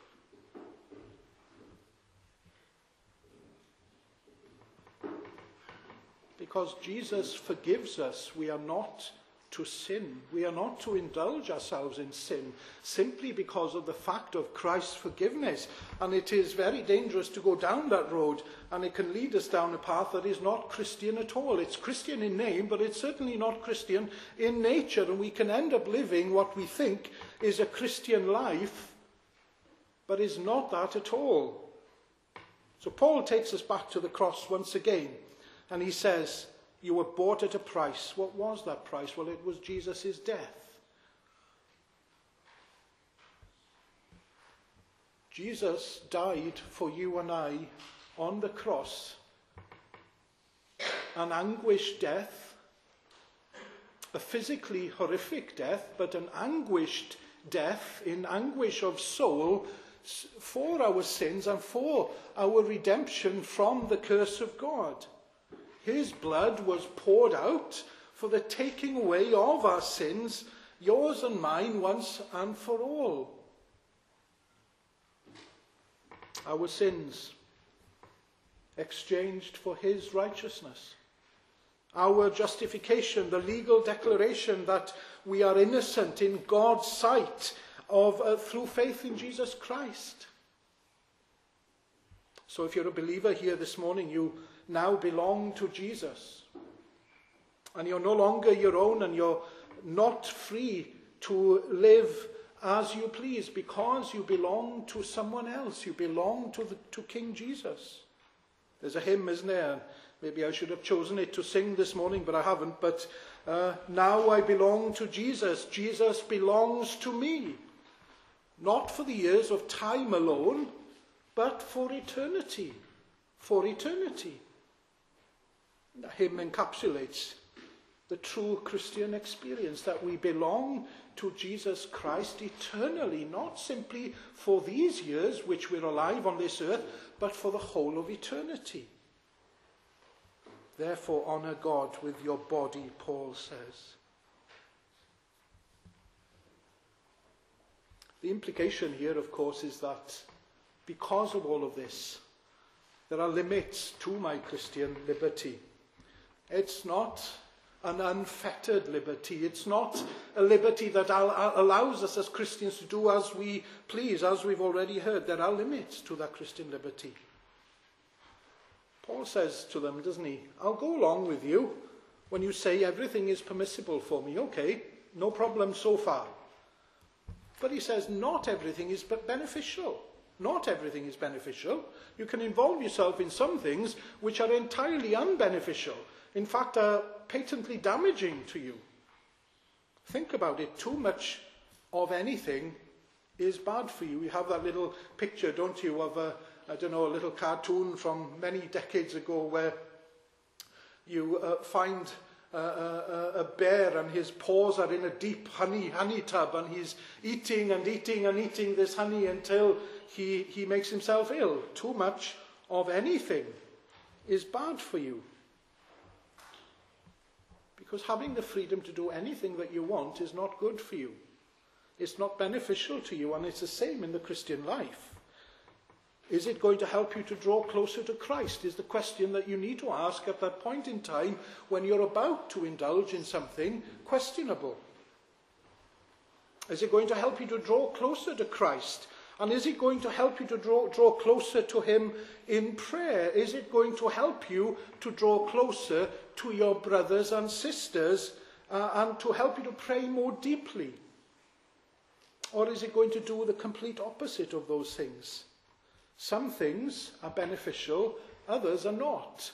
Because Jesus forgives us, we are not to sin. We are not to indulge ourselves in sin simply because of the fact of Christ's forgiveness. And it is very dangerous to go down that road, and it can lead us down a path that is not Christian at all. It's Christian in name, but it's certainly not Christian in nature. And we can end up living what we think is a Christian life, but is not that at all. So Paul takes us back to the cross once again. And he says, you were bought at a price. What was that price? Well, it was Jesus' death. Jesus died for you and I on the cross. An anguished death, a physically horrific death, but an anguished death in anguish of soul for our sins and for our redemption from the curse of God. His blood was poured out for the taking away of our sins, yours and mine, once and for all. Our sins exchanged for his righteousness. Our justification, the legal declaration that we are innocent in God's sight through faith in Jesus Christ. So if you're a believer here this morning, you now belong to Jesus. And you're no longer your own, and you're not free to live as you please because you belong to someone else. You belong to King Jesus. There's a hymn, isn't there? Maybe I should have chosen it to sing this morning, but I haven't. But now I belong to Jesus. Jesus belongs to me. Not for the years of time alone, but for eternity. For eternity. The hymn encapsulates the true Christian experience, that we belong to Jesus Christ eternally, not simply for these years which we're alive on this earth, but for the whole of eternity. Therefore, honour God with your body, Paul says. The implication here, of course, is that because of all of this, there are limits to my Christian liberty. It's not an unfettered liberty. It's not a liberty that allows us as Christians to do as we please, as we've already heard. There are limits to that Christian liberty. Paul says to them, doesn't he, I'll go along with you when you say everything is permissible for me. Okay, no problem so far. But he says not everything is beneficial. Not everything is beneficial. You can involve yourself in some things which are entirely unbeneficial. In fact, are patently damaging to you. Think about it. Too much of anything is bad for you. You have that little picture, don't you, of a little cartoon from many decades ago where you find a bear and his paws are in a deep honey tub, and he's eating and eating and eating this honey until he makes himself ill. Too much of anything is bad for you. Because having the freedom to do anything that you want is not good for you. It's not beneficial to you, and it's the same in the Christian life. Is it going to help you to draw closer to Christ? Is the question that you need to ask at that point in time when you're about to indulge in something questionable. Is it going to help you to draw closer to Christ? And is it going to help you to draw closer to him in prayer? Is it going to help you to draw closer to your brothers and sisters and to help you to pray more deeply? Or is it going to do the complete opposite of those things? Some things are beneficial, others are not.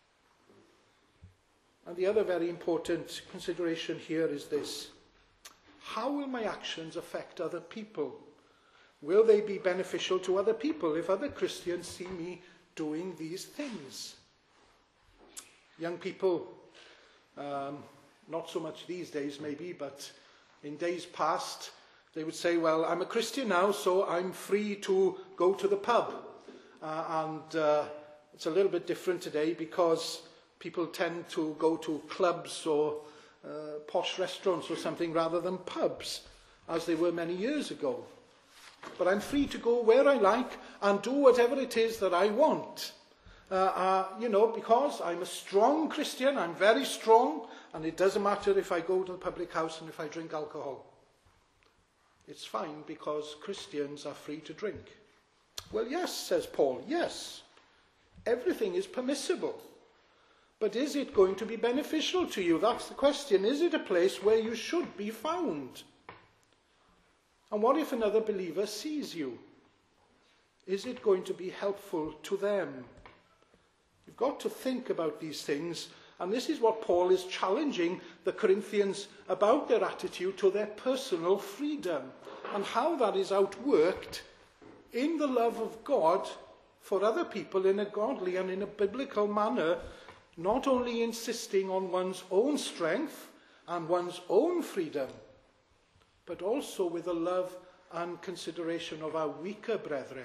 And the other very important consideration here is this. How will my actions affect other people? Will they be beneficial to other people if other Christians see me doing these things? Young people, not so much these days maybe, but in days past, they would say, well, I'm a Christian now, so I'm free to go to the pub. It's a little bit different today because people tend to go to clubs or posh restaurants or something rather than pubs, as they were many years ago. But I'm free to go where I like and do whatever it is that I want. Because I'm a strong Christian, I'm very strong, and it doesn't matter if I go to the public house and if I drink alcohol. It's fine because Christians are free to drink. Well, yes, says Paul, yes. Everything is permissible. But is it going to be beneficial to you? That's the question. Is it a place where you should be found? And what if another believer sees you? Is it going to be helpful to them? You've got to think about these things. And this is what Paul is challenging the Corinthians about their attitude to their personal freedom and how that is outworked in the love of God for other people in a godly and in a biblical manner, not only insisting on one's own strength and one's own freedom, but also with the love and consideration of our weaker brethren.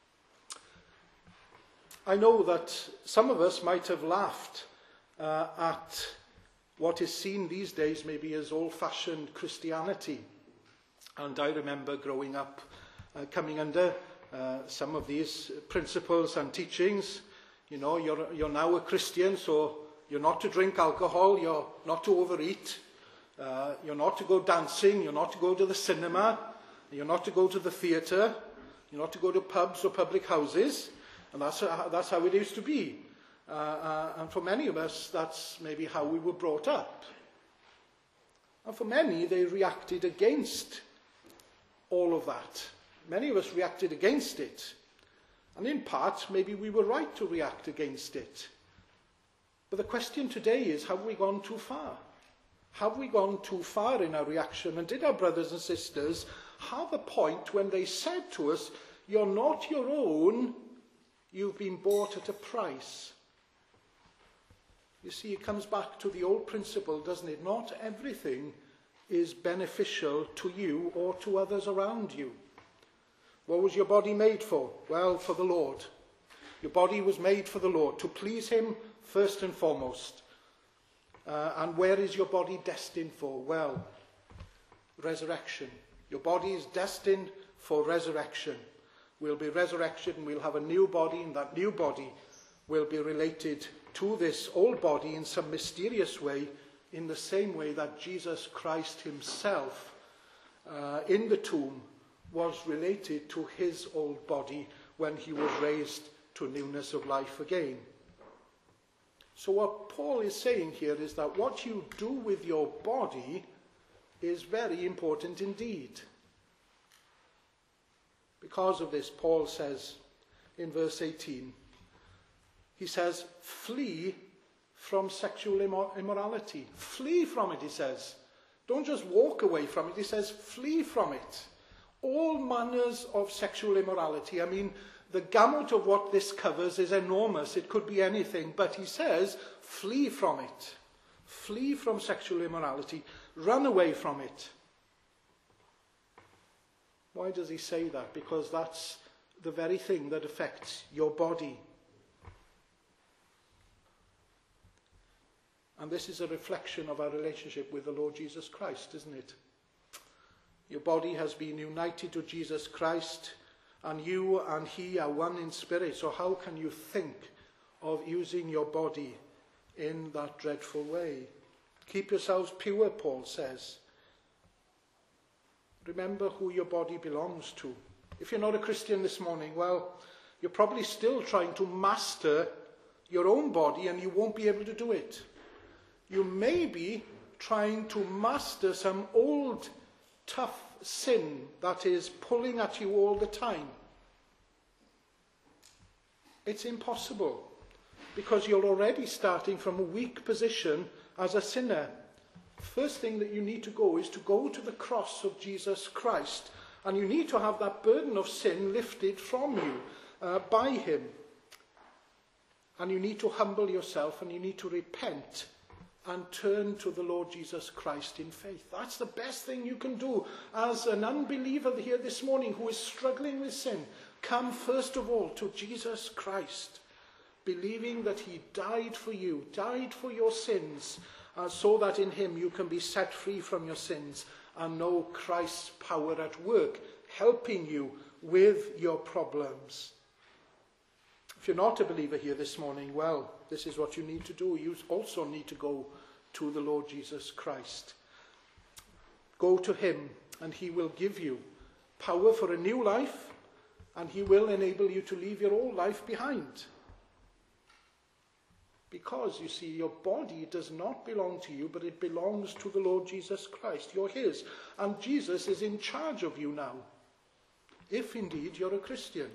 I know that some of us might have laughed at what is seen these days maybe as old-fashioned Christianity. And I remember growing up coming under some of these principles and teachings. You know, you're now a Christian, so you're not to drink alcohol, you're not to overeat, you're not to go dancing, you're not to go to the cinema, you're not to go to the theatre, you're not to go to pubs or public houses. And that's how it used to be. And for many of us, that's maybe how we were brought up. And for many, they reacted against all of that. Many of us reacted against it. And in part, maybe we were right to react against it. But the question today is, have we gone too far? Have we gone too far in our reaction? And did our brothers and sisters have a point when they said to us, you're not your own, you've been bought at a price? You see, it comes back to the old principle, doesn't it? Not everything is beneficial to you or to others around you. What was your body made for? Well, for the Lord. Your body was made for the Lord, to please him first and foremost. And where is your body destined for? Well, resurrection. Your body is destined for resurrection. We'll be resurrected and we'll have a new body, and that new body will be related to this old body in some mysterious way, in the same way that Jesus Christ himself in the tomb was related to his old body when he was raised to newness of life again. So what Paul is saying here is that what you do with your body is very important indeed. Because of this, Paul says in verse 18, he says, flee from sexual immorality. Flee from it, he says. Don't just walk away from it. He says, flee from it. All manners of sexual immorality. I mean, the gamut of what this covers is enormous. It could be anything. But he says, flee from it. Flee from sexual immorality. Run away from it. Why does he say that? Because that's the very thing that affects your body. And this is a reflection of our relationship with the Lord Jesus Christ, isn't it? Your body has been united to Jesus Christ, and you and he are one in spirit. So how can you think of using your body in that dreadful way? Keep yourselves pure, Paul says. Remember who your body belongs to. If you're not a Christian this morning, well, you're probably still trying to master your own body, and you won't be able to do it. You may be trying to master some old, tough sin that is pulling at you all the time. It's impossible, because you're already starting from a weak position as a sinner. First thing that you need to go is to go to the cross of Jesus Christ, and you need to have that burden of sin lifted from you by him. And you need to humble yourself, and you need to repent and turn to the Lord Jesus Christ in faith. That's the best thing you can do as an unbeliever here this morning who is struggling with sin. Come first of all to Jesus Christ, believing that he died for you, died for your sins, so that in him you can be set free from your sins and know Christ's power at work, helping you with your problems. If you're not a believer here this morning, well, this is what you need to do. You also need to go to the Lord Jesus Christ. Go to him, and he will give you power for a new life, and he will enable you to leave your old life behind. Because, you see, your body does not belong to you, but it belongs to the Lord Jesus Christ. You're his. And Jesus is in charge of you now, if indeed you're a Christian.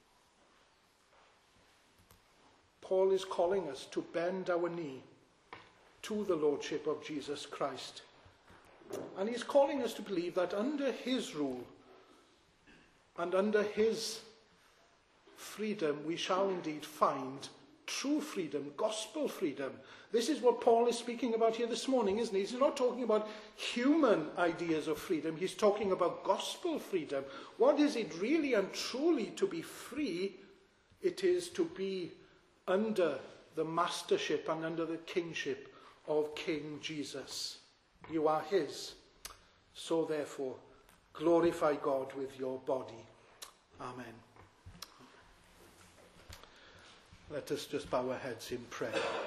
Paul is calling us to bend our knee to the lordship of Jesus Christ. And he's calling us to believe that under his rule and under his freedom, we shall indeed find true freedom, gospel freedom. This is what Paul is speaking about here this morning, isn't he? He's not talking about human ideas of freedom. He's talking about gospel freedom. What is it really and truly to be free? It is to be under the mastership and under the kingship of King Jesus. You are his. So therefore, glorify God with your body. Amen. Let us just bow our heads in prayer.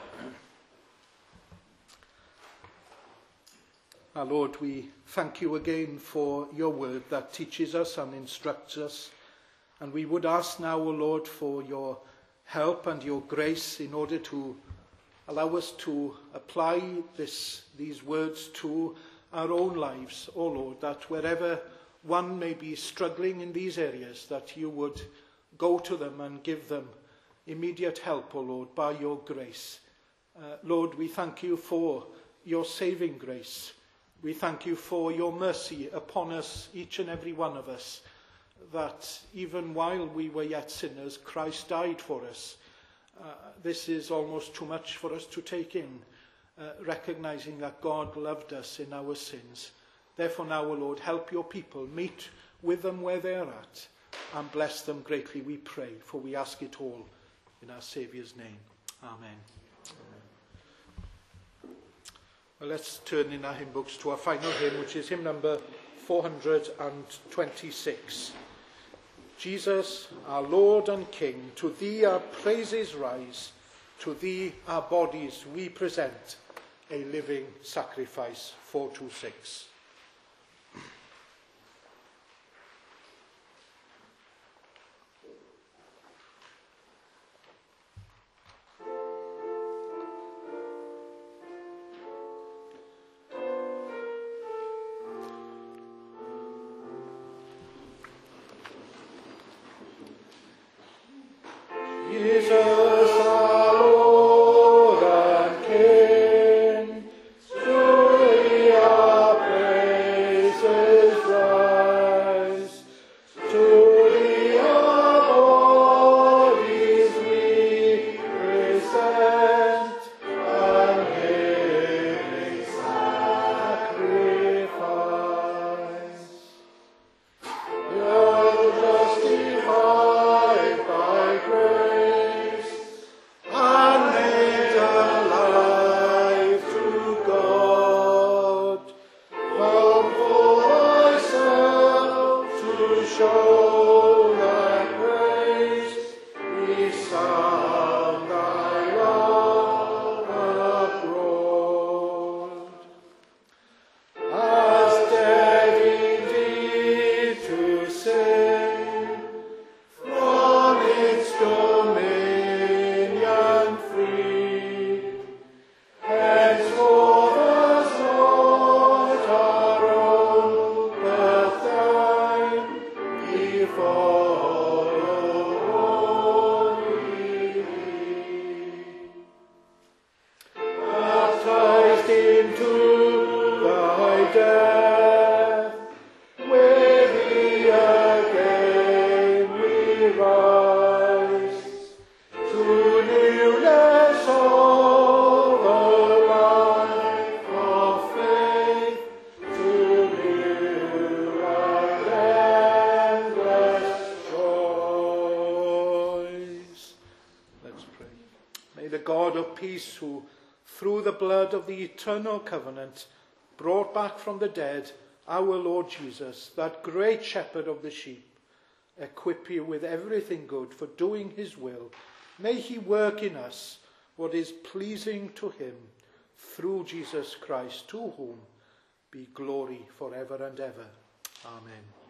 Our Lord, we thank you again for your word that teaches us and instructs us. And we would ask now, O Lord, for your help and your grace in order to allow us to apply these words to our own lives, O Lord, that wherever one may be struggling in these areas, that you would go to them and give them immediate help, O Lord, by your grace. Lord, we thank you for your saving grace. We thank you for your mercy upon us, each and every one of us, that even while we were yet sinners, Christ died for us. This is almost too much for us to take in, recognizing that God loved us in our sins. Therefore now, O Lord, help your people, meet with them where they are at, and bless them greatly, we pray, for we ask it all in our Saviour's name. Amen. Well, let's turn in our hymn books to our final hymn, which is hymn number 426. Jesus, our Lord and King, to thee our praises rise, to thee our bodies we present, a living sacrifice. 426. Who, through the blood of the eternal covenant, brought back from the dead our Lord Jesus, that great shepherd of the sheep, equip you with everything good for doing his will. May he work in us what is pleasing to him, through Jesus Christ, to whom be glory forever and ever. Amen.